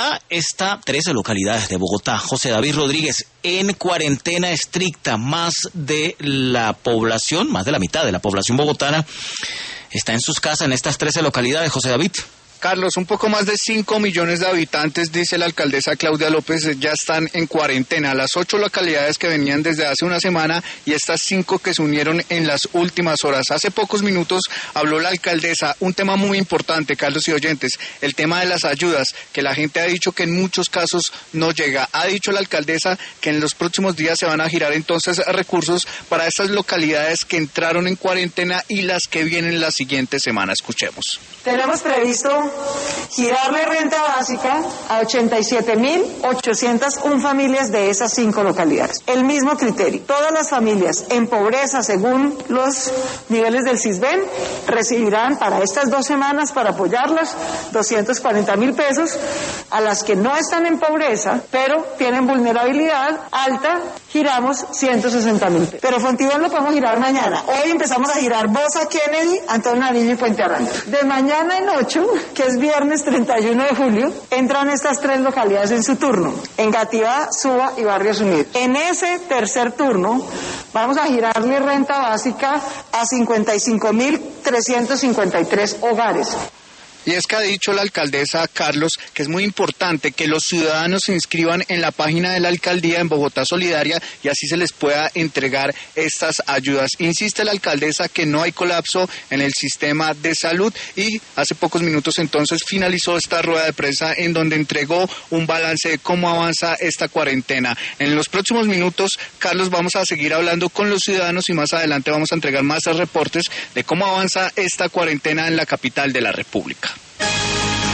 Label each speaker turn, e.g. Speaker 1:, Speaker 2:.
Speaker 1: a 13 localidades de Bogotá. José David Rodríguez, en cuarentena estricta, más de la mitad de la población bogotana está en sus casas en estas 13 localidades, José David.
Speaker 2: Carlos, un poco más de 5 millones de habitantes, dice la alcaldesa Claudia López, ya están en cuarentena. Las 8 localidades que venían desde hace una semana y estas 5 que se unieron en las últimas horas. Hace pocos minutos habló la alcaldesa, un tema muy importante, Carlos y oyentes, el tema de las ayudas, que la gente ha dicho que en muchos casos no llega. Ha dicho la alcaldesa que en los próximos días se van a girar entonces recursos para estas localidades que entraron en cuarentena y las que vienen la siguiente semana. Escuchemos.
Speaker 3: Tenemos previsto girarle renta básica a 87.801 familias de esas 5 localidades. El mismo criterio. Todas las familias en pobreza, según los niveles del CISBEN, recibirán para estas 2 semanas, para apoyarlas, 240.000 pesos. A las que no están en pobreza, pero tienen vulnerabilidad alta, giramos 160.000 pesos. Pero Fontibón lo podemos girar mañana. Hoy empezamos a girar Bosa, Kennedy, Antonio Nariño y Puente Aranda. De mañana en 8, que es viernes 31 de julio, entran estas 3 localidades en su turno, Engativá, Suba y Barrios Unidos. En ese tercer turno vamos a girarle renta básica a 55.353 hogares.
Speaker 2: Y es que ha dicho la alcaldesa Carlos que es muy importante que los ciudadanos se inscriban en la página de la alcaldía en Bogotá Solidaria y así se les pueda entregar estas ayudas. Insiste la alcaldesa que no hay colapso en el sistema de salud y hace pocos minutos entonces finalizó esta rueda de prensa en donde entregó un balance de cómo avanza esta cuarentena. En los próximos minutos, Carlos, vamos a seguir hablando con los ciudadanos y más adelante vamos a entregar más reportes de cómo avanza esta cuarentena en la capital de la República.